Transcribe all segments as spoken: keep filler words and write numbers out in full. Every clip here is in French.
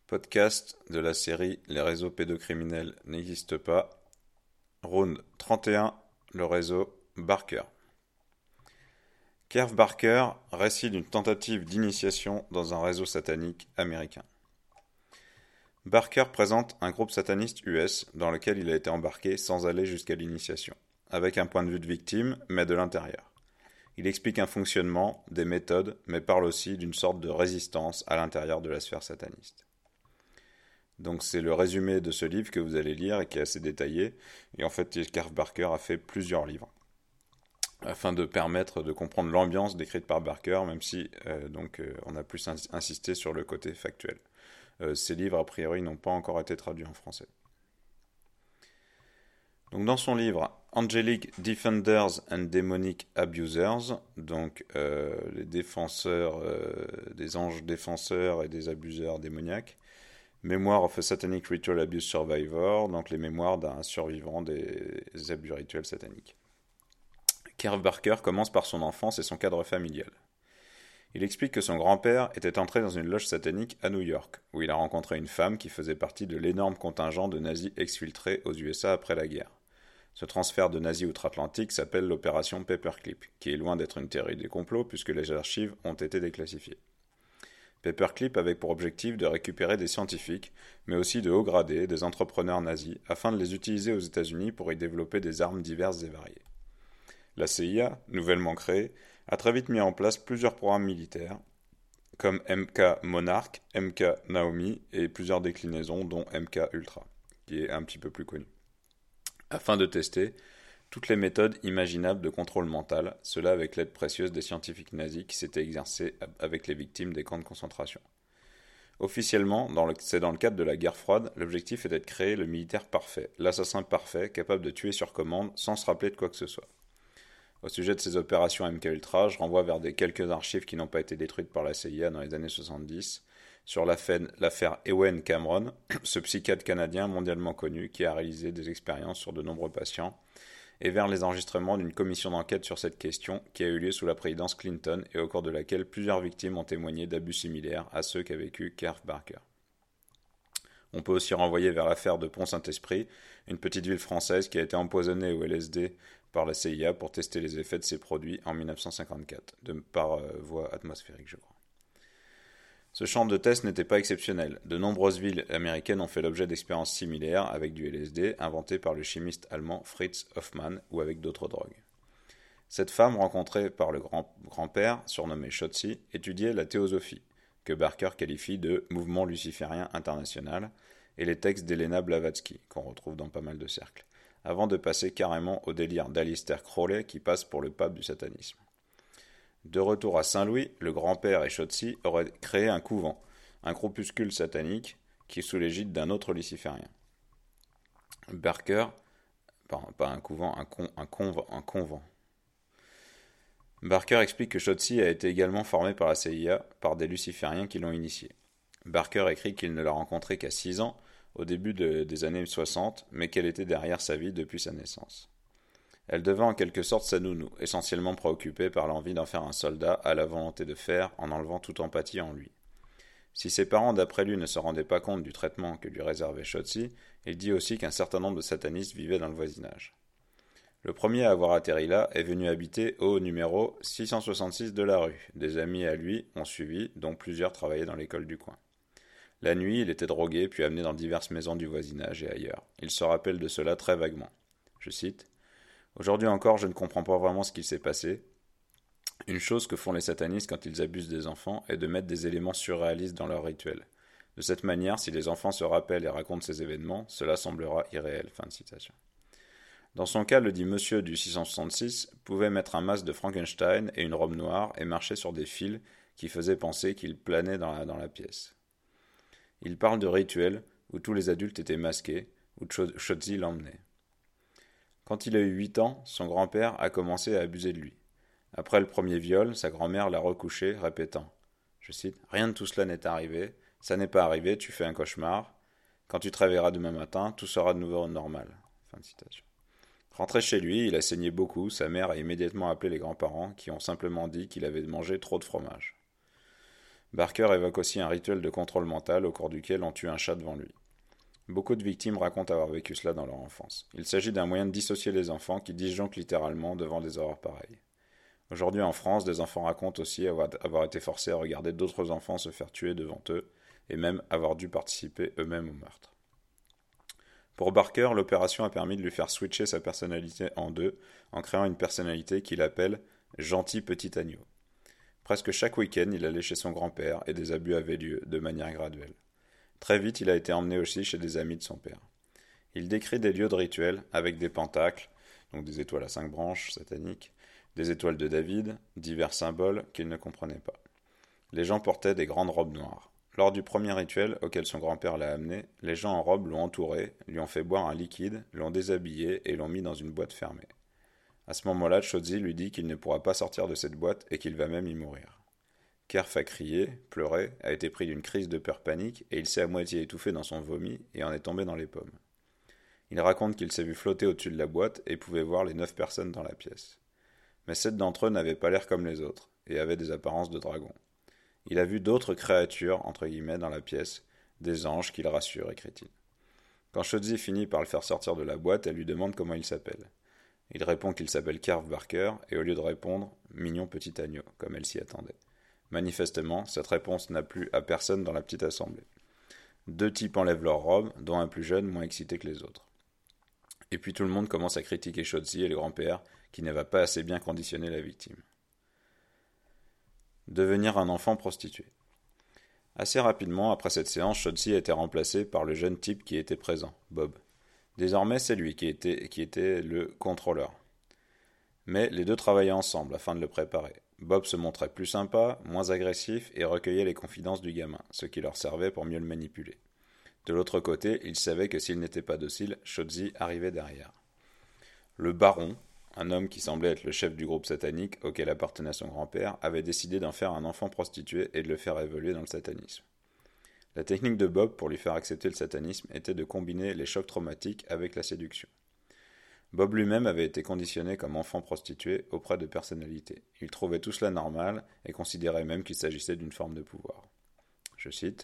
Podcast de la série Les réseaux pédocriminels n'existent pas. Round trente et un, le réseau Barker. Kerv Barker, récit d'une tentative d'initiation dans un réseau satanique américain. Barker présente un groupe sataniste U S dans lequel il a été embarqué sans aller jusqu'à l'initiation, avec un point de vue de victime, mais de l'intérieur. Il explique un fonctionnement, des méthodes, mais parle aussi d'une sorte de résistance à l'intérieur de la sphère sataniste. Donc c'est le résumé de ce livre que vous allez lire et qui est assez détaillé. Et en fait, Kerv Barker a fait plusieurs livres afin de permettre de comprendre l'ambiance décrite par Barker, même si euh, donc, euh, on a plus ins- insisté sur le côté factuel. Euh, ces livres, a priori, n'ont pas encore été traduits en français. Donc dans son livre Angelic Defenders and Demonic Abusers, donc euh, les défenseurs, euh, des anges défenseurs et des abuseurs démoniaques, Memoir of a Satanic Ritual Abuse Survivor, donc les mémoires d'un survivant des abus rituels sataniques. Kerv Barker commence par son enfance et son cadre familial. Il explique que son grand-père était entré dans une loge satanique à New York, où il a rencontré une femme qui faisait partie de l'énorme contingent de nazis exfiltrés aux U S A après la guerre. Ce transfert de nazis outre-Atlantique s'appelle l'opération Paperclip, qui est loin d'être une théorie des complots puisque les archives ont été déclassifiées. Paperclip avait pour objectif de récupérer des scientifiques, mais aussi de hauts gradés, des entrepreneurs nazis, afin de les utiliser aux États-Unis pour y développer des armes diverses et variées. La C I A, nouvellement créée, a très vite mis en place plusieurs programmes militaires, comme M K Monarch, M K Naomi et plusieurs déclinaisons, dont M K Ultra, qui est un petit peu plus connu, afin de tester toutes les méthodes imaginables de contrôle mental, cela avec l'aide précieuse des scientifiques nazis qui s'étaient exercés avec les victimes des camps de concentration. Officiellement, dans le, c'est dans le cadre de la guerre froide, l'objectif était de créer le militaire parfait, l'assassin parfait, capable de tuer sur commande sans se rappeler de quoi que ce soit. Au sujet de ces opérations M K Ultra, je renvoie vers des quelques archives qui n'ont pas été détruites par la C I A dans les années soixante-dix, sur l'affaire Ewen Cameron, ce psychiatre canadien mondialement connu qui a réalisé des expériences sur de nombreux patients, et vers les enregistrements d'une commission d'enquête sur cette question qui a eu lieu sous la présidence Clinton et au cours de laquelle plusieurs victimes ont témoigné d'abus similaires à ceux qu'a vécu Kerv Barker. On peut aussi renvoyer vers l'affaire de Pont-Saint-Esprit, une petite ville française qui a été empoisonnée au L S D par la C I A pour tester les effets de ces produits en dix-neuf cent cinquante-quatre, de, par euh, voie atmosphérique, je crois. Ce champ de test n'était pas exceptionnel. De nombreuses villes américaines ont fait l'objet d'expériences similaires avec du L S D inventé par le chimiste allemand Fritz Hoffmann ou avec d'autres drogues. Cette femme, rencontrée par le grand- grand-père, surnommé Shotzi, étudiait la théosophie, que Barker qualifie de mouvement luciférien international, et les textes d'Elena Blavatsky, qu'on retrouve dans pas mal de cercles, avant de passer carrément au délire d'Alistair Crowley qui passe pour le pape du satanisme. De retour à Saint-Louis, le grand-père et Shotzi auraient créé un couvent, un groupuscule satanique qui est sous l'égide d'un autre luciférien. Barker, pas, pas un couvent, un, con, un, conv, un convent. Barker explique que Shotzi a été également formé par la C I A par des lucifériens qui l'ont initié. Barker écrit qu'il ne l'a rencontré qu'à six ans, au début de, des années soixante, mais qu'elle était derrière sa vie depuis sa naissance. Elle devint en quelque sorte sa nounou, essentiellement préoccupée par l'envie d'en faire un soldat à la volonté de faire en enlevant toute empathie en lui. Si ses parents d'après lui ne se rendaient pas compte du traitement que lui réservait Shotzi, il dit aussi qu'un certain nombre de satanistes vivaient dans le voisinage. Le premier à avoir atterri là est venu habiter au numéro six cent soixante-six de la rue. Des amis à lui ont suivi, dont plusieurs travaillaient dans l'école du coin. La nuit, il était drogué puis amené dans diverses maisons du voisinage et ailleurs. Il se rappelle de cela très vaguement. Je cite « Aujourd'hui encore, je ne comprends pas vraiment ce qu'il s'est passé. Une chose que font les satanistes quand ils abusent des enfants est de mettre des éléments surréalistes dans leurs rituels. De cette manière, si les enfants se rappellent et racontent ces événements, cela semblera irréel. » Fin de citation. Dans son cas, le dit monsieur du six cent soixante-six pouvait mettre un masque de Frankenstein et une robe noire et marcher sur des fils qui faisaient penser qu'il planait dans la, dans la pièce. Il parle de rituels où tous les adultes étaient masqués, où Shotzi l'emmenait. Quand il a eu huit ans, son grand-père a commencé à abuser de lui. Après le premier viol, sa grand-mère l'a recouché, répétant, je cite, « Rien de tout cela n'est arrivé, ça n'est pas arrivé, tu fais un cauchemar. Quand tu te réveilleras demain matin, tout sera de nouveau normal. » Fin de citation. Rentré chez lui, il a saigné beaucoup, sa mère a immédiatement appelé les grands-parents qui ont simplement dit qu'il avait mangé trop de fromage. Barker évoque aussi un rituel de contrôle mental au cours duquel on tue un chat devant lui. Beaucoup de victimes racontent avoir vécu cela dans leur enfance. Il s'agit d'un moyen de dissocier les enfants qui disjonctent littéralement devant des horreurs pareilles. Aujourd'hui en France, des enfants racontent aussi avoir, avoir été forcés à regarder d'autres enfants se faire tuer devant eux, et même avoir dû participer eux-mêmes au meurtre. Pour Barker, l'opération a permis de lui faire switcher sa personnalité en deux, en créant une personnalité qu'il appelle « gentil petit agneau ». Presque chaque week-end, il allait chez son grand-père et des abus avaient lieu, de manière graduelle. Très vite, il a été emmené aussi chez des amis de son père. Il décrit des lieux de rituel avec des pentacles, donc des étoiles à cinq branches sataniques, des étoiles de David, divers symboles qu'il ne comprenait pas. Les gens portaient des grandes robes noires. Lors du premier rituel auquel son grand-père l'a amené, les gens en robe l'ont entouré, lui ont fait boire un liquide, l'ont déshabillé et l'ont mis dans une boîte fermée. À ce moment-là, Shozi lui dit qu'il ne pourra pas sortir de cette boîte et qu'il va même y mourir. Kerf a crié, pleuré, a été pris d'une crise de peur panique et il s'est à moitié étouffé dans son vomi et en est tombé dans les pommes. Il raconte qu'il s'est vu flotter au-dessus de la boîte et pouvait voir les neuf personnes dans la pièce. Mais sept d'entre eux n'avaient pas l'air comme les autres et avaient des apparences de dragons. Il a vu d'autres créatures, entre guillemets, dans la pièce, des anges qui le rassurent, écrit-il. Quand Shozi finit par le faire sortir de la boîte, elle lui demande comment il s'appelle. Il répond qu'il s'appelle Kerf Barker, et au lieu de répondre « mignon petit agneau », comme elle s'y attendait. Manifestement, cette réponse n'a plu à personne dans la petite assemblée. Deux types enlèvent leur robe, dont un plus jeune, moins excité que les autres. Et puis tout le monde commence à critiquer Shozi et le grand-père, qui n'avait pas assez bien conditionné la victime. Devenir un enfant prostitué. Assez rapidement, après cette séance, Shozi a été remplacé par le jeune type qui était présent, Bob. Désormais, c'est lui qui était, qui était le contrôleur. Mais les deux travaillaient ensemble afin de le préparer. Bob se montrait plus sympa, moins agressif et recueillait les confidences du gamin, ce qui leur servait pour mieux le manipuler. De l'autre côté, il savait que s'il n'était pas docile, Shozi arrivait derrière. Le baron, un homme qui semblait être le chef du groupe satanique auquel appartenait son grand-père, avait décidé d'en faire un enfant prostitué et de le faire évoluer dans le satanisme. La technique de Bob pour lui faire accepter le satanisme était de combiner les chocs traumatiques avec la séduction. Bob lui-même avait été conditionné comme enfant prostitué auprès de personnalités. Il trouvait tout cela normal et considérait même qu'il s'agissait d'une forme de pouvoir. Je cite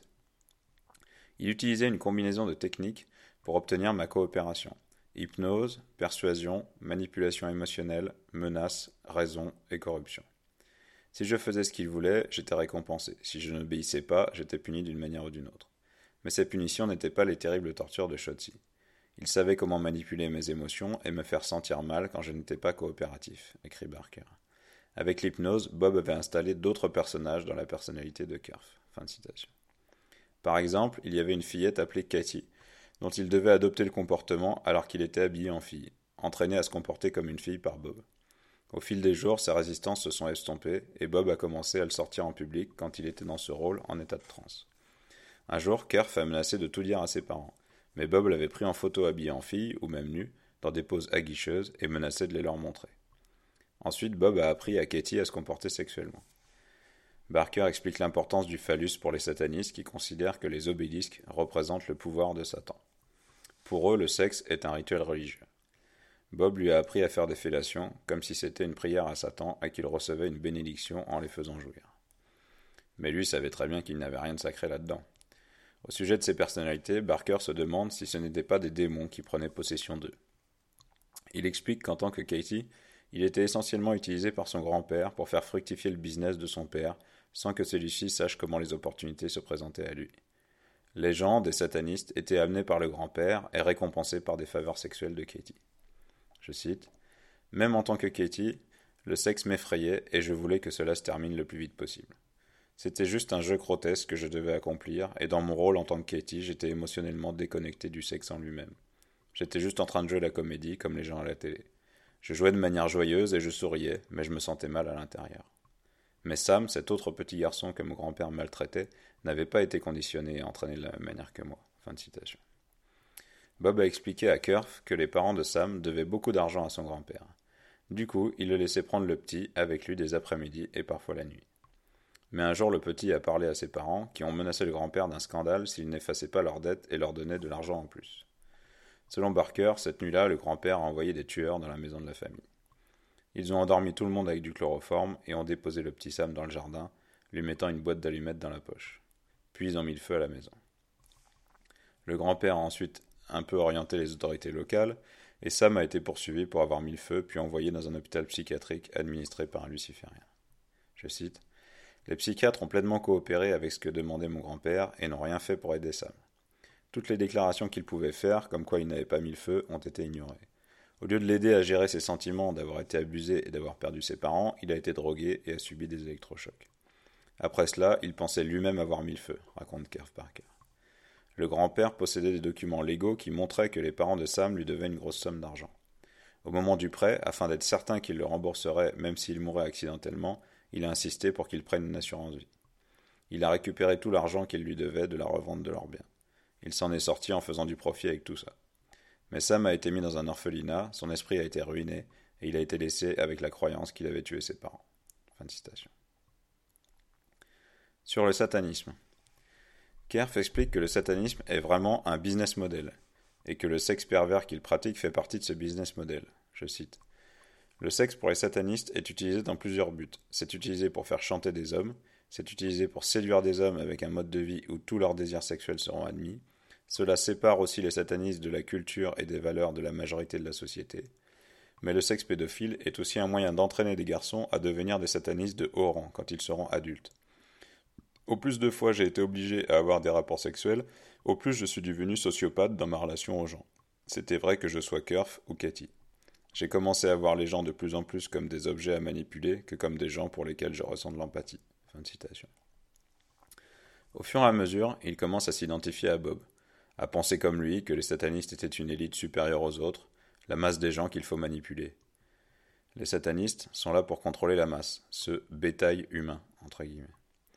« Il utilisait une combinaison de techniques pour obtenir ma coopération. Hypnose, persuasion, manipulation émotionnelle, menace, raison et corruption. Si je faisais ce qu'il voulait, j'étais récompensé. Si je n'obéissais pas, j'étais puni d'une manière ou d'une autre. Mais ces punitions n'étaient pas les terribles tortures de Shozi. Il savait comment manipuler mes émotions et me faire sentir mal quand je n'étais pas coopératif, écrit Barker. Avec l'hypnose, Bob avait installé d'autres personnages dans la personnalité de Kerf. Fin de citation. Par exemple, il y avait une fillette appelée Katie, dont il devait adopter le comportement alors qu'il était habillé en fille, entraîné à se comporter comme une fille par Bob. Au fil des jours, ses résistances se sont estompées et Bob a commencé à le sortir en public quand il était dans ce rôle en état de transe. Un jour, Kerf a menacé de tout dire à ses parents, mais Bob l'avait pris en photo habillé en fille, ou même nu, dans des poses aguicheuses et menaçait de les leur montrer. Ensuite, Bob a appris à Katie à se comporter sexuellement. Barker explique l'importance du phallus pour les satanistes qui considèrent que les obélisques représentent le pouvoir de Satan. Pour eux, le sexe est un rituel religieux. Bob lui a appris à faire des fellations, comme si c'était une prière à Satan et qu'il recevait une bénédiction en les faisant jouir. Mais lui savait très bien qu'il n'avait rien de sacré là-dedans. Au sujet de ces personnalités, Barker se demande si ce n'étaient pas des démons qui prenaient possession d'eux. Il explique qu'en tant que Katie, il était essentiellement utilisé par son grand-père pour faire fructifier le business de son père, sans que celui-ci sache comment les opportunités se présentaient à lui. Les gens, des satanistes, étaient amenés par le grand-père et récompensés par des faveurs sexuelles de Katie. Je cite « Même en tant que Katie, le sexe m'effrayait et je voulais que cela se termine le plus vite possible. C'était juste un jeu grotesque que je devais accomplir et dans mon rôle en tant que Katie, j'étais émotionnellement déconnecté du sexe en lui-même. J'étais juste en train de jouer la comédie comme les gens à la télé. Je jouais de manière joyeuse et je souriais, mais je me sentais mal à l'intérieur. Mais Sam, cet autre petit garçon que mon grand-père maltraitait, n'avait pas été conditionné et entraîné de la même manière que moi. » Fin de citation. Bob a expliqué à Kerf que les parents de Sam devaient beaucoup d'argent à son grand-père. Du coup, il le laissait prendre le petit avec lui des après-midi et parfois la nuit. Mais un jour, le petit a parlé à ses parents, qui ont menacé le grand-père d'un scandale s'il n'effaçait pas leurs dettes et leur donnait de l'argent en plus. Selon Barker, cette nuit-là, le grand-père a envoyé des tueurs dans la maison de la famille. Ils ont endormi tout le monde avec du chloroforme et ont déposé le petit Sam dans le jardin, lui mettant une boîte d'allumettes dans la poche. Puis ils ont mis le feu à la maison. Le grand-père a ensuite un peu orienté les autorités locales, et Sam a été poursuivi pour avoir mis le feu, puis envoyé dans un hôpital psychiatrique administré par un luciférien. Je cite « Les psychiatres ont pleinement coopéré avec ce que demandait mon grand-père et n'ont rien fait pour aider Sam. Toutes les déclarations qu'il pouvait faire, comme quoi il n'avait pas mis le feu, ont été ignorées. Au lieu de l'aider à gérer ses sentiments d'avoir été abusé et d'avoir perdu ses parents, il a été drogué et a subi des électrochocs. Après cela, il pensait lui-même avoir mis le feu, raconte Kerf Parker. Le grand-père possédait des documents légaux qui montraient que les parents de Sam lui devaient une grosse somme d'argent. Au moment du prêt, afin d'être certain qu'il le rembourserait même s'il mourait accidentellement, il a insisté pour qu'il prenne une assurance vie. Il a récupéré tout l'argent qu'il lui devait de la revente de leurs biens. Il s'en est sorti en faisant du profit avec tout ça. Mais Sam a été mis dans un orphelinat, son esprit a été ruiné, et il a été laissé avec la croyance qu'il avait tué ses parents. » Fin de citation. Sur le satanisme. Kerf explique que le satanisme est vraiment un business model, et que le sexe pervers qu'il pratique fait partie de ce business model. Je cite. « Le sexe pour les satanistes est utilisé dans plusieurs buts. C'est utilisé pour faire chanter des hommes, c'est utilisé pour séduire des hommes avec un mode de vie où tous leurs désirs sexuels seront admis. Cela sépare aussi les satanistes de la culture et des valeurs de la majorité de la société. Mais le sexe pédophile est aussi un moyen d'entraîner des garçons à devenir des satanistes de haut rang quand ils seront adultes. Au plus de fois j'ai été obligé à avoir des rapports sexuels, au plus je suis devenu sociopathe dans ma relation aux gens. C'était vrai que je sois Kerf ou Katie. J'ai commencé à voir les gens de plus en plus comme des objets à manipuler que comme des gens pour lesquels je ressens de l'empathie. » Fin de citation. Au fur et à mesure, il commence à s'identifier à Bob, à penser comme lui que les satanistes étaient une élite supérieure aux autres, la masse des gens qu'il faut manipuler. Les satanistes sont là pour contrôler la masse, ce « bétail humain » entre guillemets.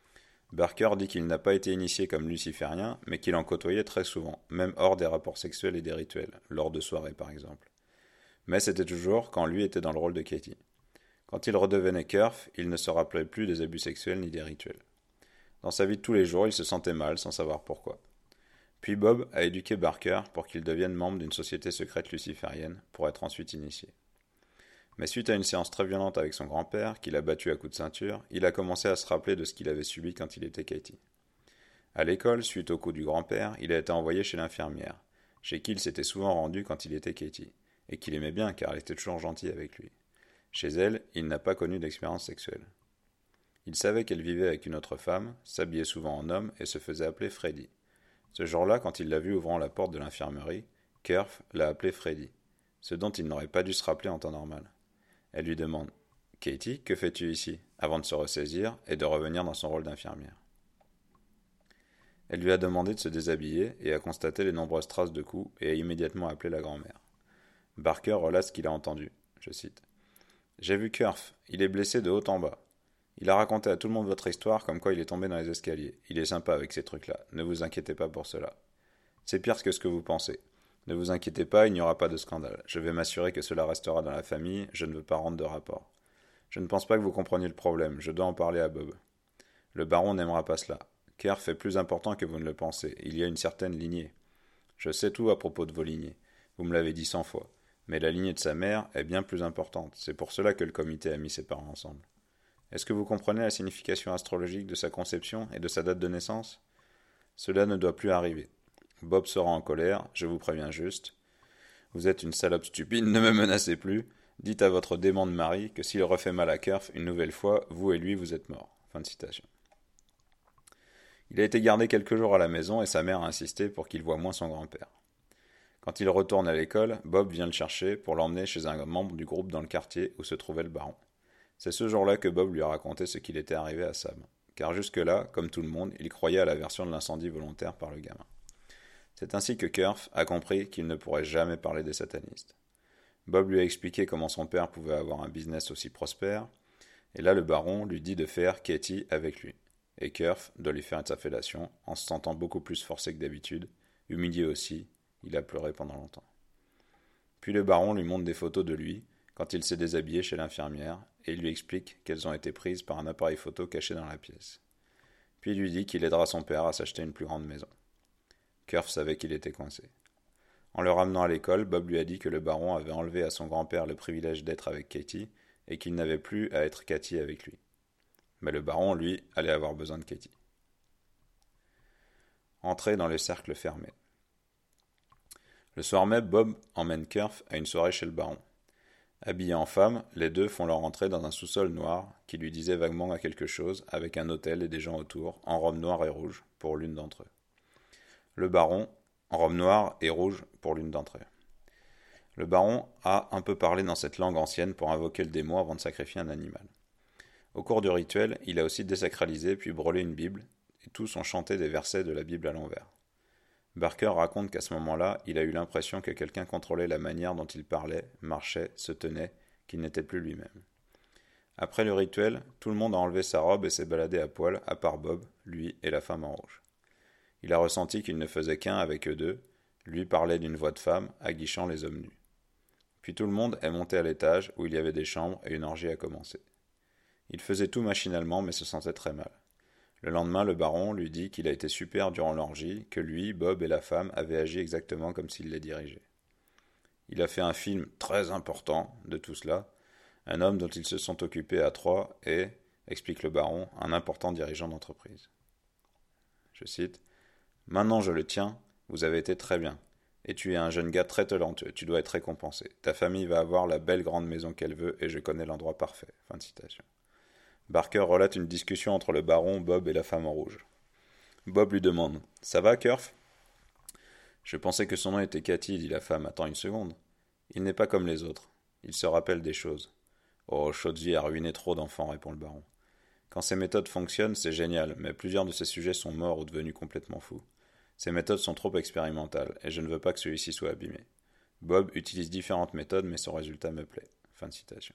Barker dit qu'il n'a pas été initié comme luciférien, mais qu'il en côtoyait très souvent, même hors des rapports sexuels et des rituels, lors de soirées par exemple. Mais c'était toujours quand lui était dans le rôle de Katie. Quand il redevenait Kerf, il ne se rappelait plus des abus sexuels ni des rituels. Dans sa vie de tous les jours, il se sentait mal sans savoir pourquoi. Puis Bob a éduqué Barker pour qu'il devienne membre d'une société secrète luciférienne, pour être ensuite initié. Mais suite à une séance très violente avec son grand-père, qu'il a battu à coups de ceinture, il a commencé à se rappeler de ce qu'il avait subi quand il était Katie. À l'école, suite au coup du grand-père, il a été envoyé chez l'infirmière, chez qui il s'était souvent rendu quand il était Katie, et qu'il aimait bien car elle était toujours gentille avec lui. Chez elle, il n'a pas connu d'expérience sexuelle. Il savait qu'elle vivait avec une autre femme, s'habillait souvent en homme et se faisait appeler Freddy. Ce jour-là, quand il l'a vu ouvrant la porte de l'infirmerie, Kerf l'a appelé Freddy, ce dont il n'aurait pas dû se rappeler en temps normal. Elle lui demande « Katie, que fais-tu ici ?» avant de se ressaisir et de revenir dans son rôle d'infirmière. Elle lui a demandé de se déshabiller et a constaté les nombreuses traces de coups et a immédiatement appelé la grand-mère. Barker relate ce qu'il a entendu. Je cite. « J'ai vu Kerf, il est blessé de haut en bas. Il a raconté à tout le monde votre histoire comme quoi il est tombé dans les escaliers. Il est sympa avec ces trucs-là, ne vous inquiétez pas pour cela. C'est pire que ce que vous pensez. Ne vous inquiétez pas, il n'y aura pas de scandale. Je vais m'assurer que cela restera dans la famille, je ne veux pas rendre de rapport. Je ne pense pas que vous compreniez le problème, je dois en parler à Bob. Le baron n'aimera pas cela. Kerf est plus important que vous ne le pensez, il y a une certaine lignée. Je sais tout à propos de vos lignées, vous me l'avez dit cent fois. Mais la lignée de sa mère est bien plus importante, c'est pour cela que le comité a mis ses parents ensemble. Est-ce que vous comprenez la signification astrologique de sa conception et de sa date de naissance ? Cela ne doit plus arriver. Bob sera en colère, je vous préviens juste. Vous êtes une salope stupide, ne me menacez plus. Dites à votre démon de mari que s'il refait mal à Kerf une nouvelle fois, vous et lui vous êtes morts. » Fin de citation. Il a été gardé quelques jours à la maison et sa mère a insisté pour qu'il voie moins son grand-père. Quand il retourne à l'école, Bob vient le chercher pour l'emmener chez un membre du groupe dans le quartier où se trouvait le baron. C'est ce jour-là que Bob lui a raconté ce qu'il était arrivé à Sam, car jusque-là, comme tout le monde, il croyait à la version de l'incendie volontaire par le gamin. C'est ainsi que Kerf a compris qu'il ne pourrait jamais parler des satanistes. Bob lui a expliqué comment son père pouvait avoir un business aussi prospère, et là le baron lui dit de faire Katie avec lui, et Kerf doit lui faire sa fellation en se sentant beaucoup plus forcé que d'habitude, humilié aussi, il a pleuré pendant longtemps. Puis le baron lui montre des photos de lui, quand il s'est déshabillé chez l'infirmière, et il lui explique qu'elles ont été prises par un appareil photo caché dans la pièce. Puis il lui dit qu'il aidera son père à s'acheter une plus grande maison. Kerf savait qu'il était coincé. En le ramenant à l'école, Bob lui a dit que le baron avait enlevé à son grand-père le privilège d'être avec Katie, et qu'il n'avait plus à être Katie avec lui. Mais le baron, lui, allait avoir besoin de Katie. Entrer dans les cercles fermés. Le soir même, Bob emmène Kurf à une soirée chez le baron. Habillés en femme, les deux font leur entrée dans un sous-sol noir qui lui disait vaguement à quelque chose, avec un hôtel et des gens autour, en robe noire et rouge, pour l'une d'entre eux. Le baron, en robe noire et rouge, pour l'une d'entre eux. Le baron a un peu parlé dans cette langue ancienne pour invoquer le démon avant de sacrifier un animal. Au cours du rituel, il a aussi désacralisé puis brûlé une Bible, et tous ont chanté des versets de la Bible à l'envers. Barker raconte qu'à ce moment-là, il a eu l'impression que quelqu'un contrôlait la manière dont il parlait, marchait, se tenait, qu'il n'était plus lui-même. Après le rituel, tout le monde a enlevé sa robe et s'est baladé à poil, à part Bob, lui et la femme en rouge. Il a ressenti qu'il ne faisait qu'un avec eux deux, lui parlait d'une voix de femme, aguichant les hommes nus. Puis tout le monde est monté à l'étage, où il y avait des chambres, et une orgie a commencé. Il faisait tout machinalement, mais se sentait très mal. Le lendemain, le baron lui dit qu'il a été super durant l'orgie, que lui, Bob et la femme avaient agi exactement comme s'il les dirigeait. Il a fait un film très important de tout cela, un homme dont ils se sont occupés à trois et, explique le baron, un important dirigeant d'entreprise. Je cite, « Maintenant je le tiens, vous avez été très bien. Et tu es un jeune gars très talentueux, tu dois être récompensé. Ta famille va avoir la belle grande maison qu'elle veut et je connais l'endroit parfait. » Fin de citation. Barker relate une discussion entre le baron, Bob et la femme en rouge. Bob lui demande « Ça va, Kurf ?» « Je pensais que son nom était Cathy, dit la femme. Attends une seconde. Il n'est pas comme les autres. Il se rappelle des choses. Oh, Chaudzy a ruiné trop d'enfants, répond le baron. Quand ses méthodes fonctionnent, c'est génial, mais plusieurs de ses sujets sont morts ou devenus complètement fous. Ces méthodes sont trop expérimentales, et je ne veux pas que celui-ci soit abîmé. Bob utilise différentes méthodes, mais son résultat me plaît. Fin de citation.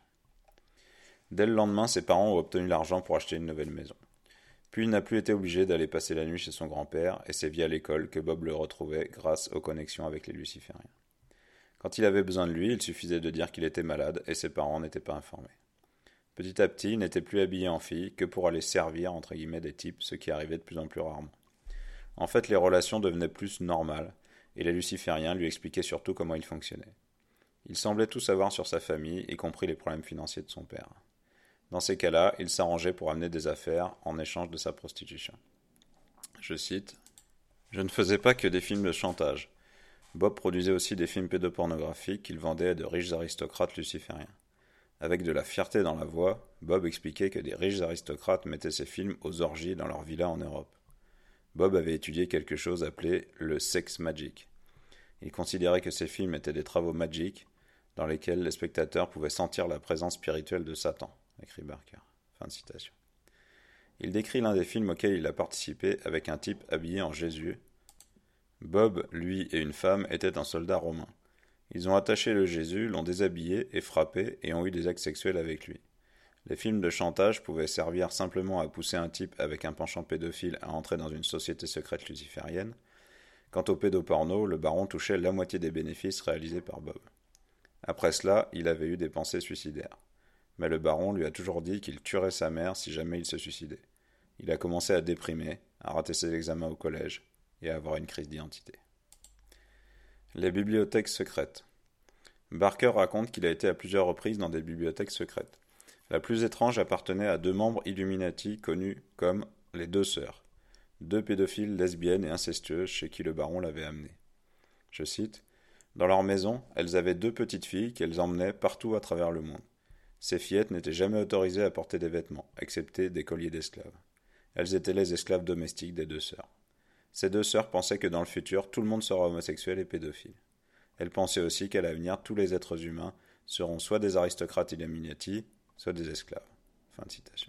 Dès le lendemain, ses parents ont obtenu l'argent pour acheter une nouvelle maison. Puis il n'a plus été obligé d'aller passer la nuit chez son grand-père, et c'est via l'école que Bob le retrouvait grâce aux connexions avec les lucifériens. Quand il avait besoin de lui, il suffisait de dire qu'il était malade, et ses parents n'étaient pas informés. Petit à petit, il n'était plus habillé en fille que pour aller servir, entre guillemets, des types, ce qui arrivait de plus en plus rarement. En fait, les relations devenaient plus normales, et les lucifériens lui expliquaient surtout comment il fonctionnait. Il semblait tout savoir sur sa famille, y compris les problèmes financiers de son père. Dans ces cas-là, il s'arrangeait pour amener des affaires en échange de sa prostitution. Je cite, « Je ne faisais pas que des films de chantage. Bob produisait aussi des films pédopornographiques qu'il vendait à de riches aristocrates lucifériens. Avec de la fierté dans la voix, Bob expliquait que des riches aristocrates mettaient ces films aux orgies dans leur villa en Europe. Bob avait étudié quelque chose appelé le sex magic. Il considérait que ces films étaient des travaux magiques dans lesquels les spectateurs pouvaient sentir la présence spirituelle de Satan, écrit Barker. Fin de citation. Il décrit l'un des films auxquels il a participé avec un type habillé en Jésus. Bob, lui et une femme étaient un soldat romain. Ils ont attaché le Jésus, l'ont déshabillé et frappé et ont eu des actes sexuels avec lui. Les films de chantage pouvaient servir simplement à pousser un type avec un penchant pédophile à entrer dans une société secrète luciférienne. Quant au pédoporno, le baron touchait la moitié des bénéfices réalisés par Bob. Après cela, il avait eu des pensées suicidaires. Mais le baron lui a toujours dit qu'il tuerait sa mère si jamais il se suicidait. Il a commencé à déprimer, à rater ses examens au collège et à avoir une crise d'identité. Les bibliothèques secrètes. Barker raconte qu'il a été à plusieurs reprises dans des bibliothèques secrètes. La plus étrange appartenait à deux membres Illuminati connus comme les deux sœurs, deux pédophiles lesbiennes et incestueuses chez qui le baron l'avait amené. Je cite, « Dans leur maison, elles avaient deux petites filles qu'elles emmenaient partout à travers le monde. Ces fillettes n'étaient jamais autorisées à porter des vêtements, excepté des colliers d'esclaves. Elles étaient les esclaves domestiques des deux sœurs. Ces deux sœurs pensaient que dans le futur, tout le monde sera homosexuel et pédophile. Elles pensaient aussi qu'à l'avenir, tous les êtres humains seront soit des aristocrates Illuminati, soit des esclaves. » Fin de citation.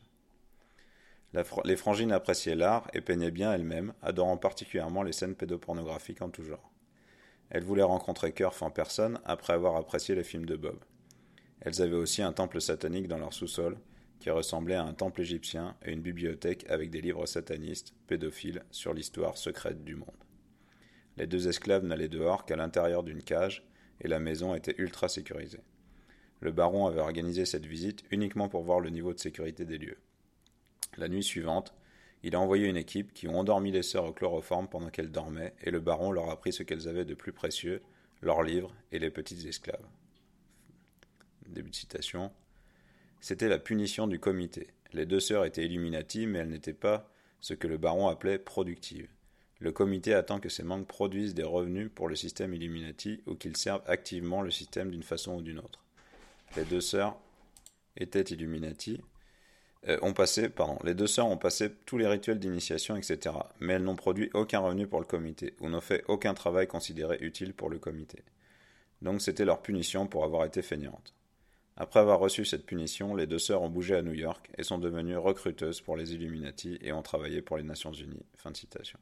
La fr- les frangines appréciaient l'art et peignaient bien elles-mêmes, adorant particulièrement les scènes pédopornographiques en tout genre. Elles voulaient rencontrer Kurf en personne après avoir apprécié les films de Bob. Elles avaient aussi un temple satanique dans leur sous-sol, qui ressemblait à un temple égyptien et une bibliothèque avec des livres satanistes, pédophiles, sur l'histoire secrète du monde. Les deux esclaves n'allaient dehors qu'à l'intérieur d'une cage, et la maison était ultra sécurisée. Le baron avait organisé cette visite uniquement pour voir le niveau de sécurité des lieux. La nuit suivante, il a envoyé une équipe qui ont endormi les sœurs au chloroforme pendant qu'elles dormaient, et le baron leur a pris ce qu'elles avaient de plus précieux, leurs livres et les petites esclaves. Début de citation. C'était la punition du comité. Les deux sœurs étaient Illuminati, mais elles n'étaient pas ce que le baron appelait productives. Le comité attend que ces membres produisent des revenus pour le système Illuminati ou qu'ils servent activement le système d'une façon ou d'une autre. Les deux sœurs étaient Illuminati, euh, ont passé, pardon, les deux sœurs ont passé tous les rituels d'initiation, et cetera. Mais elles n'ont produit aucun revenu pour le comité ou n'ont fait aucun travail considéré utile pour le comité. Donc c'était leur punition pour avoir été fainéantes. Après avoir reçu cette punition, les deux sœurs ont bougé à New York et sont devenues recruteuses pour les Illuminati et ont travaillé pour les Nations Unies. Fin de citation.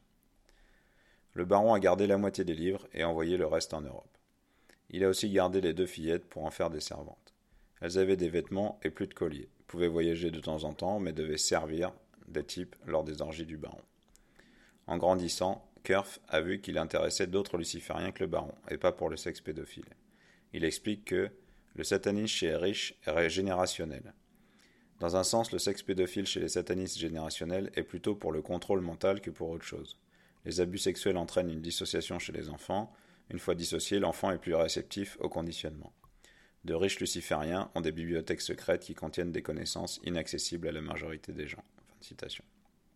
Le baron a gardé la moitié des livres et envoyé le reste en Europe. Il a aussi gardé les deux fillettes pour en faire des servantes. Elles avaient des vêtements et plus de colliers, pouvaient voyager de temps en temps, mais devaient servir des types lors des orgies du baron. En grandissant, Kurf a vu qu'il intéressait d'autres lucifériens que le baron, et pas pour le sexe pédophile. Il explique que le satanisme chez les riches est générationnel. Dans un sens, le sexe pédophile chez les satanistes générationnels est plutôt pour le contrôle mental que pour autre chose. Les abus sexuels entraînent une dissociation chez les enfants. Une fois dissocié, l'enfant est plus réceptif au conditionnement. De riches lucifériens ont des bibliothèques secrètes qui contiennent des connaissances inaccessibles à la majorité des gens. Fin de citation.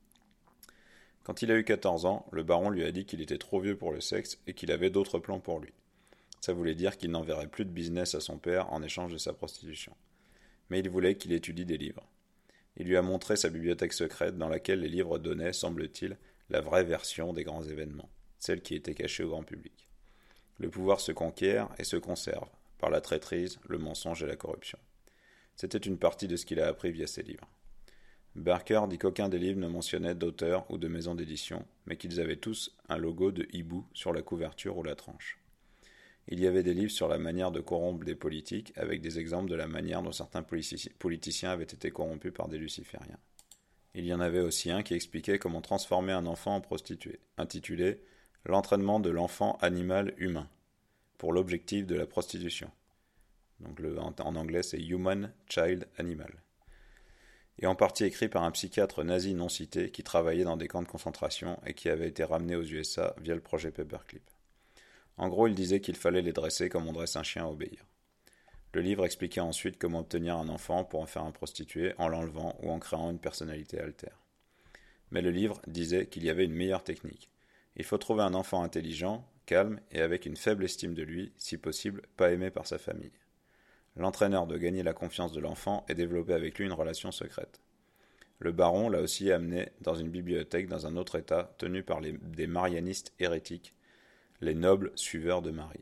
Quand il a eu quatorze ans, le baron lui a dit qu'il était trop vieux pour le sexe et qu'il avait d'autres plans pour lui. Ça voulait dire qu'il n'enverrait plus de business à son père en échange de sa prostitution. Mais il voulait qu'il étudie des livres. Il lui a montré sa bibliothèque secrète dans laquelle les livres donnaient, semble-t-il, la vraie version des grands événements, celle qui était cachée au grand public. Le pouvoir se conquiert et se conserve, par la traîtrise, le mensonge et la corruption. C'était une partie de ce qu'il a appris via ses livres. Barker dit qu'aucun des livres ne mentionnait d'auteur ou de maison d'édition, mais qu'ils avaient tous un logo de hibou sur la couverture ou la tranche. Il y avait des livres sur la manière de corrompre des politiques, avec des exemples de la manière dont certains politiciens avaient été corrompus par des lucifériens. Il y en avait aussi un qui expliquait comment transformer un enfant en prostituée, intitulé « L'entraînement de l'enfant animal humain », pour l'objectif de la prostitution. Donc le, en, en anglais, c'est « Human Child Animal ». Et en partie écrit par un psychiatre nazi non cité qui travaillait dans des camps de concentration et qui avait été ramené aux U S A via le projet Paperclip. En gros, il disait qu'il fallait les dresser comme on dresse un chien à obéir. Le livre expliquait ensuite comment obtenir un enfant pour en faire un prostitué en l'enlevant ou en créant une personnalité altère. Mais le livre disait qu'il y avait une meilleure technique. Il faut trouver un enfant intelligent, calme et avec une faible estime de lui, si possible, pas aimé par sa famille. L'entraîneur doit gagner la confiance de l'enfant et développer avec lui une relation secrète. Le baron l'a aussi amené dans une bibliothèque dans un autre état tenu par les, des marianistes hérétiques, les nobles suiveurs de Marie.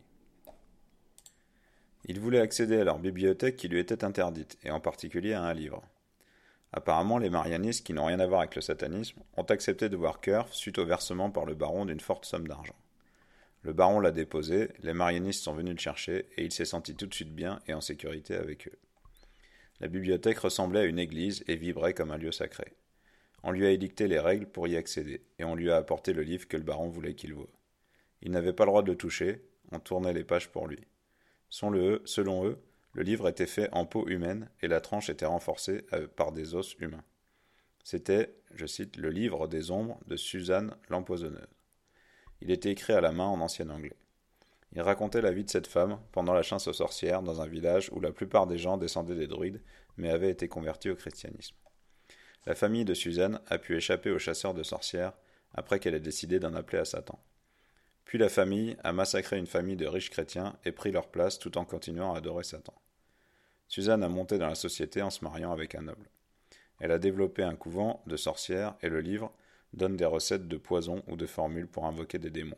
Il voulait accéder à leur bibliothèque qui lui était interdite, et en particulier à un livre. Apparemment, les marianistes, qui n'ont rien à voir avec le satanisme, ont accepté de voir Kurf suite au versement par le baron d'une forte somme d'argent. Le baron l'a déposé, les marianistes sont venus le chercher, et il s'est senti tout de suite bien et en sécurité avec eux. La bibliothèque ressemblait à une église et vibrait comme un lieu sacré. On lui a édicté les règles pour y accéder, et on lui a apporté le livre que le baron voulait qu'il voie. Il n'avait pas le droit de le toucher, on tournait les pages pour lui. Selon eux, le livre était fait en peau humaine et la tranche était renforcée par des os humains. C'était, je cite, le livre des ombres de Suzanne l'empoisonneuse. Il était écrit à la main en ancien anglais. Il racontait la vie de cette femme pendant la chasse aux sorcières dans un village où la plupart des gens descendaient des druides mais avaient été convertis au christianisme. La famille de Suzanne a pu échapper aux chasseurs de sorcières après qu'elle ait décidé d'en appeler à Satan. Puis la famille a massacré une famille de riches chrétiens et pris leur place tout en continuant à adorer Satan. Suzanne a monté dans la société en se mariant avec un noble. Elle a développé un couvent de sorcières et le livre donne des recettes de poison ou de formules pour invoquer des démons.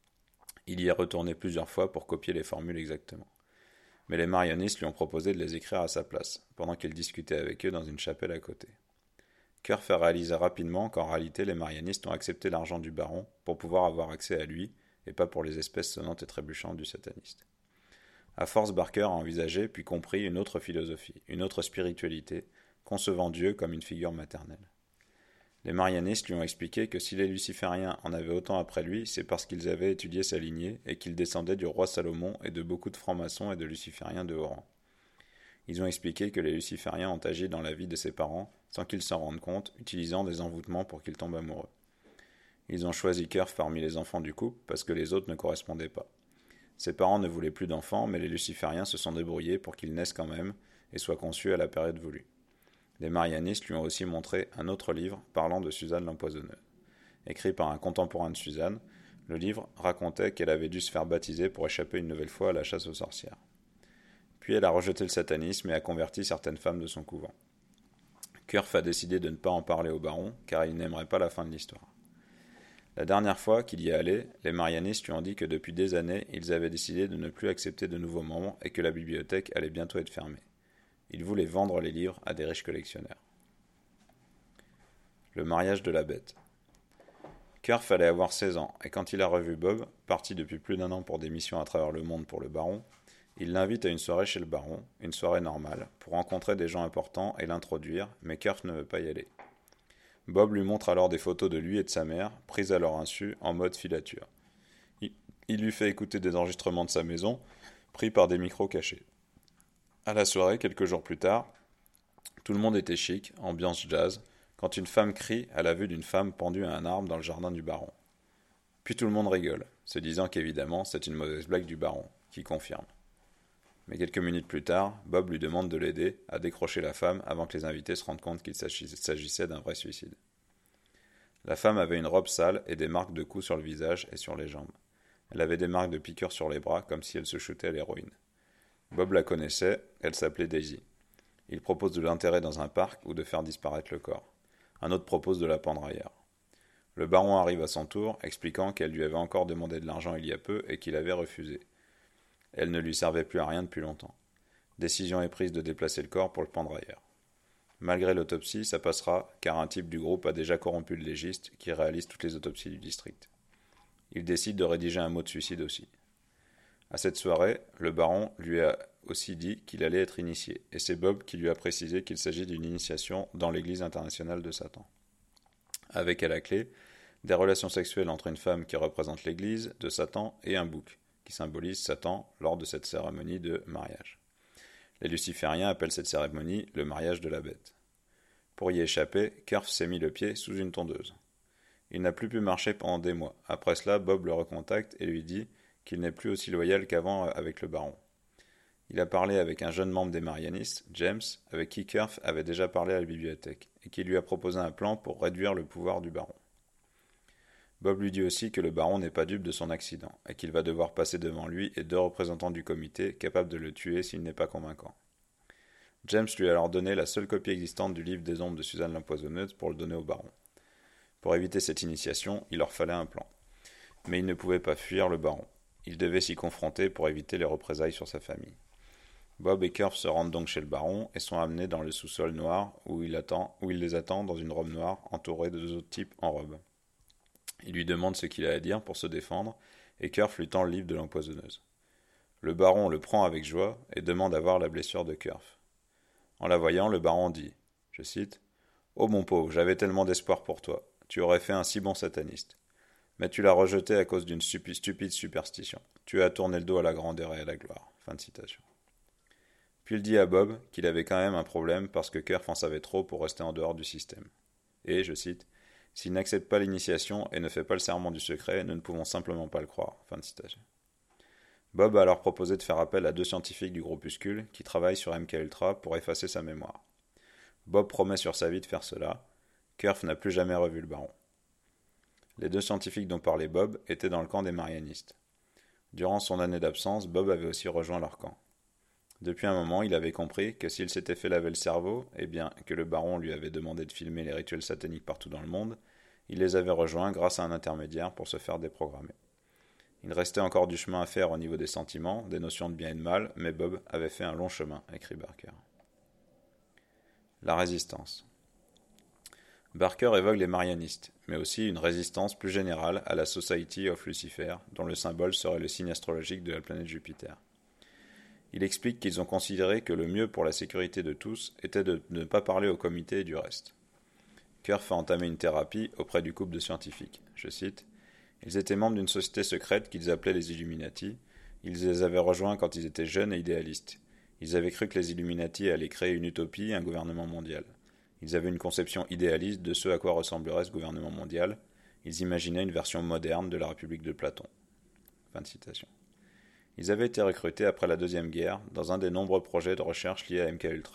Il y est retourné plusieurs fois pour copier les formules exactement. Mais les marianistes lui ont proposé de les écrire à sa place, pendant qu'il discutait avec eux dans une chapelle à côté. Kurf a réalisé rapidement qu'en réalité les marianistes ont accepté l'argent du baron pour pouvoir avoir accès à lui, et pas pour les espèces sonnantes et trébuchantes du sataniste. À force, Barker a envisagé puis compris une autre philosophie, une autre spiritualité, concevant Dieu comme une figure maternelle. Les marianistes lui ont expliqué que si les lucifériens en avaient autant après lui, c'est parce qu'ils avaient étudié sa lignée et qu'ils descendaient du roi Salomon et de beaucoup de francs-maçons et de lucifériens de haut rang. Ils ont expliqué que les lucifériens ont agi dans la vie de ses parents sans qu'ils s'en rendent compte, utilisant des envoûtements pour qu'ils tombent amoureux. Ils ont choisi Kurf parmi les enfants du couple parce que les autres ne correspondaient pas. Ses parents ne voulaient plus d'enfants, mais les lucifériens se sont débrouillés pour qu'ils naissent quand même et soient conçus à la période voulue. Les marianistes lui ont aussi montré un autre livre parlant de Suzanne l'Empoisonneuse. Écrit par un contemporain de Suzanne, le livre racontait qu'elle avait dû se faire baptiser pour échapper une nouvelle fois à la chasse aux sorcières. Puis elle a rejeté le satanisme et a converti certaines femmes de son couvent. Kurf a décidé de ne pas en parler au baron, car il n'aimerait pas la fin de l'histoire. La dernière fois qu'il y est allé, les marianistes lui ont dit que depuis des années, ils avaient décidé de ne plus accepter de nouveaux membres et que la bibliothèque allait bientôt être fermée. Ils voulaient vendre les livres à des riches collectionneurs. Le mariage de la bête. Kurf allait avoir seize ans, et quand il a revu Bob, parti depuis plus d'un an pour des missions à travers le monde pour le baron, il l'invite à une soirée chez le baron, une soirée normale, pour rencontrer des gens importants et l'introduire, mais Kurf ne veut pas y aller. Bob lui montre alors des photos de lui et de sa mère, prises à leur insu, en mode filature. Il, il lui fait écouter des enregistrements de sa maison, pris par des micros cachés. À la soirée, quelques jours plus tard, tout le monde était chic, ambiance jazz, quand une femme crie à la vue d'une femme pendue à un arbre dans le jardin du baron. Puis tout le monde rigole, se disant qu'évidemment c'est une mauvaise blague du baron, qui confirme. Mais quelques minutes plus tard, Bob lui demande de l'aider à décrocher la femme avant que les invités se rendent compte qu'il s'agissait d'un vrai suicide. La femme avait une robe sale et des marques de coups sur le visage et sur les jambes. Elle avait des marques de piqûres sur les bras, comme si elle se shootait à l'héroïne. Bob la connaissait, elle s'appelait Daisy. Il propose de l'enterrer dans un parc ou de faire disparaître le corps. Un autre propose de la pendre ailleurs. Le baron arrive à son tour, expliquant qu'elle lui avait encore demandé de l'argent il y a peu et qu'il avait refusé. Elle ne lui servait plus à rien depuis longtemps. Décision est prise de déplacer le corps pour le pendre ailleurs. Malgré l'autopsie, ça passera, car un type du groupe a déjà corrompu le légiste qui réalise toutes les autopsies du district. Il décide de rédiger un mot de suicide aussi. À cette soirée, le baron lui a aussi dit qu'il allait être initié, et c'est Bob qui lui a précisé qu'il s'agit d'une initiation dans l'église internationale de Satan. Avec à la clé, des relations sexuelles entre une femme qui représente l'église de Satan et un bouc, qui symbolise Satan lors de cette cérémonie de mariage. Les lucifériens appellent cette cérémonie le mariage de la bête. Pour y échapper, Kurf s'est mis le pied sous une tondeuse. Il n'a plus pu marcher pendant des mois. Après cela, Bob le recontacte et lui dit qu'il n'est plus aussi loyal qu'avant avec le baron. Il a parlé avec un jeune membre des marianistes, James, avec qui Kurf avait déjà parlé à la bibliothèque, et qui lui a proposé un plan pour réduire le pouvoir du baron. Bob lui dit aussi que le baron n'est pas dupe de son accident, et qu'il va devoir passer devant lui et deux représentants du comité capables de le tuer s'il n'est pas convaincant. James lui a alors donné la seule copie existante du livre des ombres de Suzanne l'Empoisonneuse pour le donner au baron. Pour éviter cette initiation, il leur fallait un plan. Mais il ne pouvait pas fuir le baron. Il devait s'y confronter pour éviter les représailles sur sa famille. Bob et Kurf se rendent donc chez le baron et sont amenés dans le sous-sol noir où il, attend, où il les attend dans une robe noire entourée de deux autres types en robe. Il lui demande ce qu'il a à dire pour se défendre et Kurf lui tend le livre de l'empoisonneuse. Le baron le prend avec joie et demande à voir la blessure de Kurf. En la voyant, le baron dit, je cite, « Oh mon pauvre, j'avais tellement d'espoir pour toi. Tu aurais fait un si bon sataniste. Mais tu l'as rejeté à cause d'une stupi- stupide superstition. Tu as tourné le dos à la grandeur et à la gloire. » Fin de citation. Puis il dit à Bob qu'il avait quand même un problème parce que Kurf en savait trop pour rester en dehors du système. Et, je cite, « S'il n'accepte pas l'initiation et ne fait pas le serment du secret, nous ne pouvons simplement pas le croire. » Fin de citation. Bob a alors proposé de faire appel à deux scientifiques du groupuscule qui travaillent sur M K Ultra pour effacer sa mémoire. Bob promet sur sa vie de faire cela. Kurf n'a plus jamais revu le baron. Les deux scientifiques dont parlait Bob étaient dans le camp des marianistes. Durant son année d'absence, Bob avait aussi rejoint leur camp. Depuis un moment, il avait compris que s'il s'était fait laver le cerveau, et bien que le baron lui avait demandé de filmer les rituels sataniques partout dans le monde, il les avait rejoints grâce à un intermédiaire pour se faire déprogrammer. Il restait encore du chemin à faire au niveau des sentiments, des notions de bien et de mal, mais Bob avait fait un long chemin, écrit Barker. La résistance. Barker évoque les marianistes, mais aussi une résistance plus générale à la Society of Lucifer, dont le symbole serait le signe astrologique de la planète Jupiter. Il explique qu'ils ont considéré que le mieux pour la sécurité de tous était de ne pas parler au comité et du reste. Kurf a entamé une thérapie auprès du couple de scientifiques. Je cite, « Ils étaient membres d'une société secrète qu'ils appelaient les Illuminati. Ils les avaient rejoints quand ils étaient jeunes et idéalistes. Ils avaient cru que les Illuminati allaient créer une utopie et un gouvernement mondial. Ils avaient une conception idéaliste de ce à quoi ressemblerait ce gouvernement mondial. Ils imaginaient une version moderne de la République de Platon. » Fin de citation. Ils avaient été recrutés après la Deuxième Guerre dans un des nombreux projets de recherche liés à M K Ultra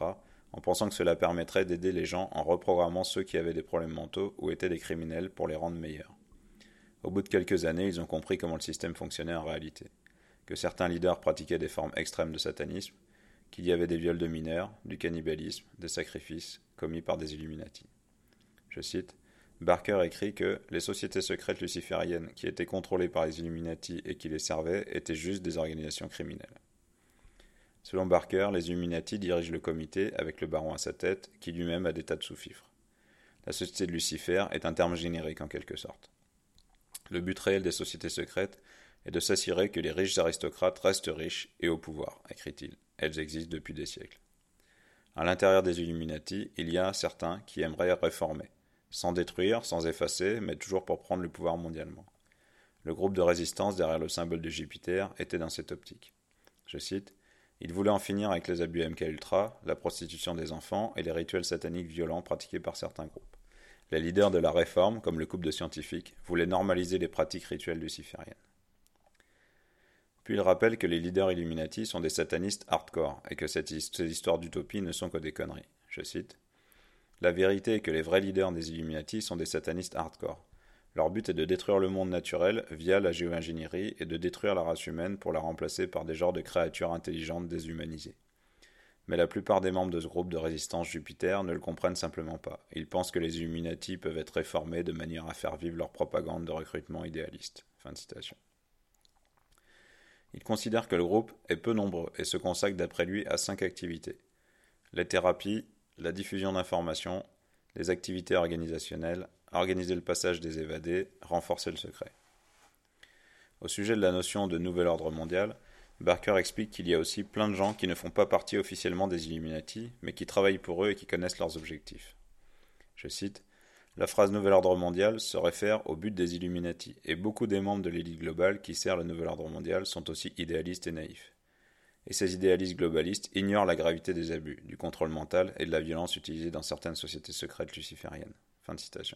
en pensant que cela permettrait d'aider les gens en reprogrammant ceux qui avaient des problèmes mentaux ou étaient des criminels pour les rendre meilleurs. Au bout de quelques années, ils ont compris comment le système fonctionnait en réalité, que certains leaders pratiquaient des formes extrêmes de satanisme, qu'il y avait des viols de mineurs, du cannibalisme, des sacrifices commis par des Illuminati. Je cite, Barker écrit que les sociétés secrètes lucifériennes qui étaient contrôlées par les Illuminati et qui les servaient étaient juste des organisations criminelles. Selon Barker, les Illuminati dirigent le comité avec le baron à sa tête, qui lui-même a des tas de sous-fifres. La société de Lucifer est un terme générique en quelque sorte. Le but réel des sociétés secrètes est de s'assurer que les riches aristocrates restent riches et au pouvoir, écrit-il. Elles existent depuis des siècles. À l'intérieur des Illuminati, il y a certains qui aimeraient réformer, sans détruire, sans effacer, mais toujours pour prendre le pouvoir mondialement. Le groupe de résistance derrière le symbole de Jupiter était dans cette optique. Je cite, « Ils voulaient en finir avec les abus M K Ultra, la prostitution des enfants et les rituels sataniques violents pratiqués par certains groupes. Les leaders de la réforme, comme le couple de scientifiques, voulaient normaliser les pratiques rituelles lucifériennes. » Puis il rappelle que les leaders Illuminati sont des satanistes hardcore et que ces histoires d'utopie ne sont que des conneries. Je cite, « La vérité est que les vrais leaders des Illuminati sont des satanistes hardcore. Leur but est de détruire le monde naturel via la géo-ingénierie et de détruire la race humaine pour la remplacer par des genres de créatures intelligentes déshumanisées. Mais la plupart des membres de ce groupe de résistance Jupiter ne le comprennent simplement pas. Ils pensent que les Illuminati peuvent être réformés de manière à faire vivre leur propagande de recrutement idéaliste. » Fin de citation. Il considère que le groupe est peu nombreux et se consacre d'après lui à cinq activités. Les thérapies, la diffusion d'informations, les activités organisationnelles, organiser le passage des évadés, renforcer le secret. Au sujet de la notion de nouvel ordre mondial, Barker explique qu'il y a aussi plein de gens qui ne font pas partie officiellement des Illuminati, mais qui travaillent pour eux et qui connaissent leurs objectifs. Je cite, « La phrase nouvel ordre mondial se réfère au but des Illuminati, et beaucoup des membres de l'élite globale qui sert le nouvel ordre mondial sont aussi idéalistes et naïfs. Et ces idéalistes globalistes ignorent la gravité des abus, du contrôle mental et de la violence utilisée dans certaines sociétés secrètes lucifériennes. » Fin de citation.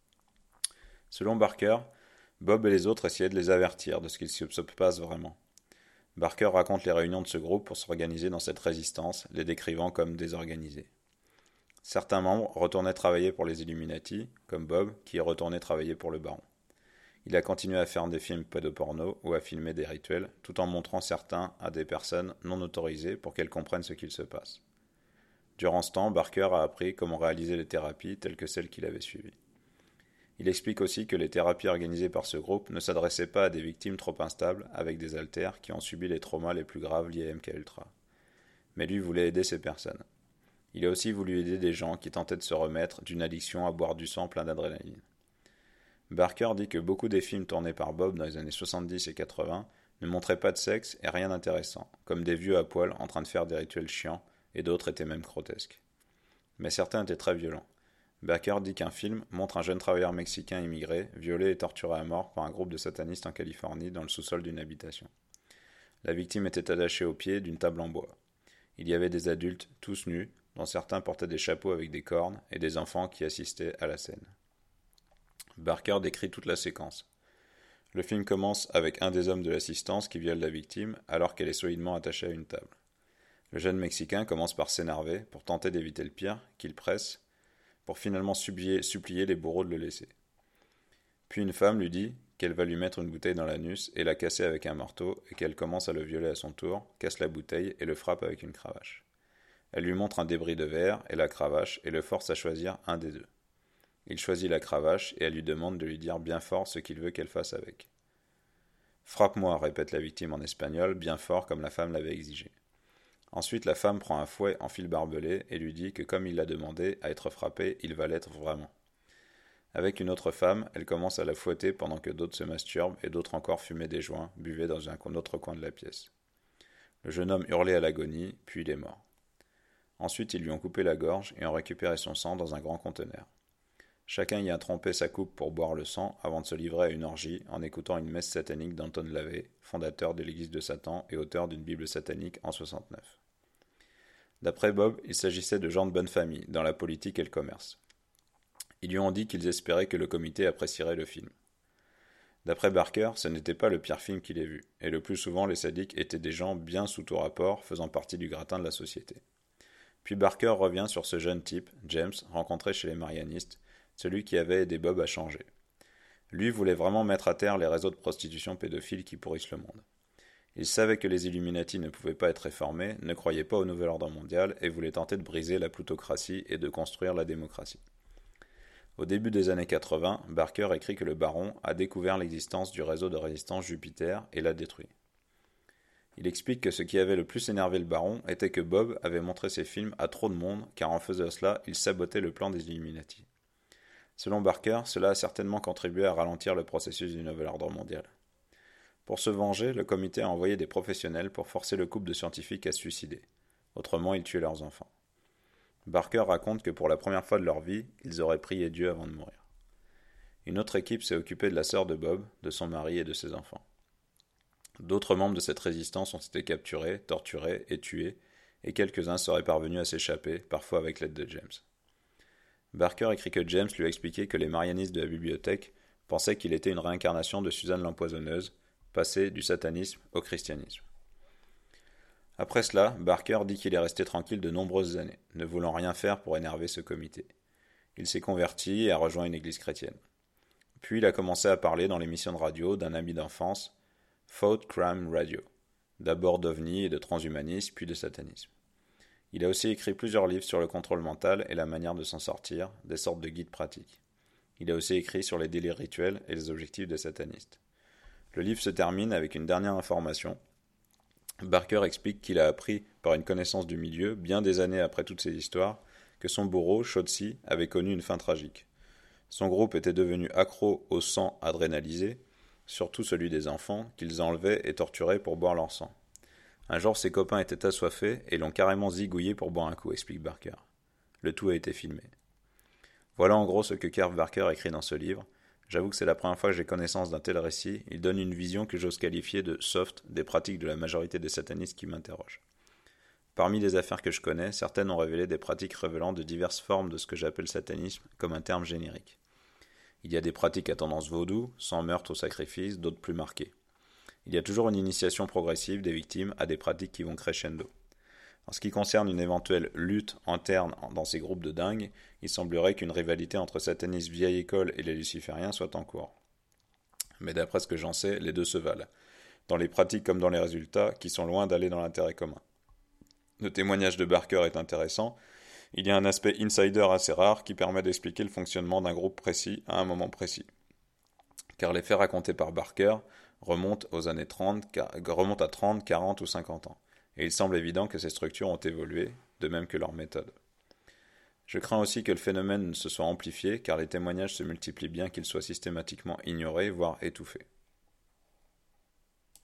Selon Barker, Bob et les autres essayaient de les avertir de ce qu'il se passe vraiment. Barker raconte les réunions de ce groupe pour s'organiser dans cette résistance, les décrivant comme désorganisées. Certains membres retournaient travailler pour les Illuminati, comme Bob, qui est retourné travailler pour le baron. Il a continué à faire des films pédoporno ou à filmer des rituels, tout en montrant certains à des personnes non autorisées pour qu'elles comprennent ce qu'il se passe. Durant ce temps, Barker a appris comment réaliser les thérapies telles que celles qu'il avait suivies. Il explique aussi que les thérapies organisées par ce groupe ne s'adressaient pas à des victimes trop instables avec des haltères qui ont subi les traumas les plus graves liés à M K Ultra. Mais lui voulait aider ces personnes. Il a aussi voulu aider des gens qui tentaient de se remettre d'une addiction à boire du sang plein d'adrénaline. Barker dit que beaucoup des films tournés par Bob dans les années soixante-dix et quatre-vingts ne montraient pas de sexe et rien d'intéressant, comme des vieux à poil en train de faire des rituels chiants, et d'autres étaient même grotesques. Mais certains étaient très violents. Barker dit qu'un film montre un jeune travailleur mexicain immigré, violé et torturé à mort par un groupe de satanistes en Californie dans le sous-sol d'une habitation. La victime était attachée au pied d'une table en bois. Il y avait des adultes, tous nus, dont certains portaient des chapeaux avec des cornes, et des enfants qui assistaient à la scène. Barker décrit toute la séquence. Le film commence avec un des hommes de l'assistance qui viole la victime alors qu'elle est solidement attachée à une table. Le jeune Mexicain commence par s'énerver pour tenter d'éviter le pire, qu'il presse, pour finalement supplier, supplier les bourreaux de le laisser. Puis une femme lui dit qu'elle va lui mettre une bouteille dans l'anus et la casser avec un marteau et qu'elle commence à le violer à son tour, casse la bouteille et le frappe avec une cravache. Elle lui montre un débris de verre et la cravache et le force à choisir un des deux. Il choisit la cravache et elle lui demande de lui dire bien fort ce qu'il veut qu'elle fasse avec. « Frappe-moi », répète la victime en espagnol, bien fort comme la femme l'avait exigé. Ensuite, la femme prend un fouet en fil barbelé et lui dit que comme il l'a demandé à être frappé, il va l'être vraiment. Avec une autre femme, elle commence à la fouetter pendant que d'autres se masturbent et d'autres encore fumaient des joints, buvaient dans un autre coin de la pièce. Le jeune homme hurlait à l'agonie, puis il est mort. Ensuite, ils lui ont coupé la gorge et ont récupéré son sang dans un grand conteneur. Chacun y a trempé sa coupe pour boire le sang avant de se livrer à une orgie en écoutant une messe satanique d'Anton LaVey, fondateur de l'église de Satan et auteur d'une Bible satanique en soixante-neuf. D'après Bob, il s'agissait de gens de bonne famille, dans la politique et le commerce. Ils lui ont dit qu'ils espéraient que le comité apprécierait le film. D'après Barker, ce n'était pas le pire film qu'il ait vu, et le plus souvent les sadiques étaient des gens bien sous tout rapport, faisant partie du gratin de la société. Puis Barker revient sur ce jeune type, James, rencontré chez les Marianistes, celui qui avait aidé Bob à changer. Lui voulait vraiment mettre à terre les réseaux de prostitution pédophiles qui pourrissent le monde. Il savait que les Illuminati ne pouvaient pas être réformés, ne croyait pas au nouvel ordre mondial et voulait tenter de briser la plutocratie et de construire la démocratie. Au début des années quatre-vingts, Barker écrit que le baron a découvert l'existence du réseau de résistance Jupiter et l'a détruit. Il explique que ce qui avait le plus énervé le baron était que Bob avait montré ses films à trop de monde, car en faisant cela, il sabotait le plan des Illuminati. Selon Barker, cela a certainement contribué à ralentir le processus du nouvel ordre mondial. Pour se venger, le comité a envoyé des professionnels pour forcer le couple de scientifiques à se suicider. Autrement, ils tuaient leurs enfants. Barker raconte que pour la première fois de leur vie, ils auraient prié Dieu avant de mourir. Une autre équipe s'est occupée de la sœur de Bob, de son mari et de ses enfants. D'autres membres de cette résistance ont été capturés, torturés et tués, et quelques-uns seraient parvenus à s'échapper, parfois avec l'aide de James. Barker écrit que James lui a expliqué que les marianistes de la bibliothèque pensaient qu'il était une réincarnation de Suzanne l'Empoisonneuse, passée du satanisme au christianisme. Après cela, Barker dit qu'il est resté tranquille de nombreuses années, ne voulant rien faire pour énerver ce comité. Il s'est converti et a rejoint une église chrétienne. Puis il a commencé à parler dans l'émission de radio d'un ami d'enfance, Thought Crime Radio, d'abord d'ovnis et de transhumanisme, puis de satanisme. Il a aussi écrit plusieurs livres sur le contrôle mental et la manière de s'en sortir, des sortes de guides pratiques. Il a aussi écrit sur les délires rituels et les objectifs des satanistes. Le livre se termine avec une dernière information. Barker explique qu'il a appris par une connaissance du milieu, bien des années après toutes ces histoires, que son bourreau, Shotzi, avait connu une fin tragique. Son groupe était devenu accro au sang adrénalisé, surtout celui des enfants, qu'ils enlevaient et torturaient pour boire leur sang. Un jour, ses copains étaient assoiffés et l'ont carrément zigouillé pour boire un coup, explique Barker. Le tout a été filmé. Voilà en gros ce que Clive Barker écrit dans ce livre. J'avoue que c'est la première fois que j'ai connaissance d'un tel récit. Il donne une vision que j'ose qualifier de soft des pratiques de la majorité des satanistes qui m'interrogent. Parmi les affaires que je connais, certaines ont révélé des pratiques révélant de diverses formes de ce que j'appelle satanisme comme un terme générique. Il y a des pratiques à tendance vaudou, sans meurtre ou sacrifice, d'autres plus marquées. Il y a toujours une initiation progressive des victimes à des pratiques qui vont crescendo. En ce qui concerne une éventuelle lutte interne dans ces groupes de dingues, il semblerait qu'une rivalité entre satanistes vieille école et les lucifériens soit en cours. Mais d'après ce que j'en sais, les deux se valent, dans les pratiques comme dans les résultats, qui sont loin d'aller dans l'intérêt commun. Le témoignage de Barker est intéressant. Il y a un aspect insider assez rare qui permet d'expliquer le fonctionnement d'un groupe précis à un moment précis. Car les faits racontés par Barker remontent aux années trente, remontent à trente, quarante ou cinquante ans. Et il semble évident que ces structures ont évolué, de même que leurs méthodes. Je crains aussi que le phénomène se soit amplifié, car les témoignages se multiplient bien qu'ils soient systématiquement ignorés, voire étouffés.